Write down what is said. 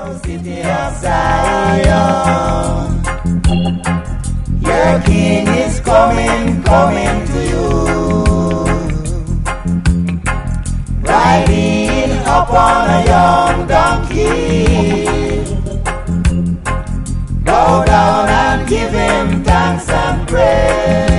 City of Zion, your King is coming, coming to you, riding upon a young donkey. Bow down and give him thanks and praise.